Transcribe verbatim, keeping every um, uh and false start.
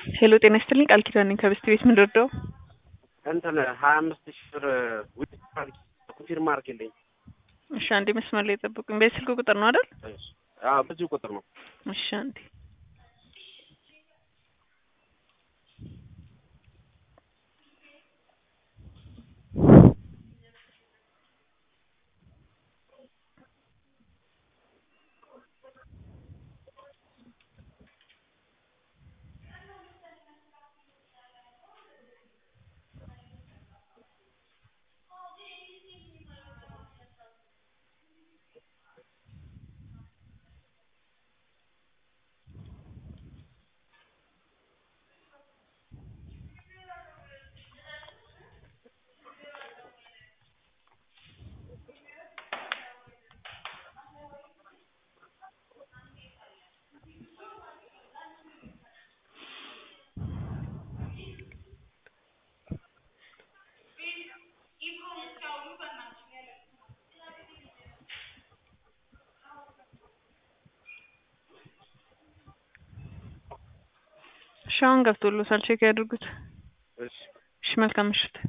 ሄሎ ጤና ይስጥልኝ ቃል ኪዳን ነኝ ከብስት ቤት ምን ልርዳው? እንትን ሀያ አምስት ሺህ ብር ውጭ ኮንፊርም አድርግልኝ። እሺ አንዴ መስመር ላይ ጠብቁኝ። በስልክ ቁጥር ነው አይደል? አዎ በዚህ ቁጥር ነው። እሺ አንዴ ሻውን ገብቶልዎታል ቼክ ያድርጉት። እሺ እሺ መልካም ምሽት።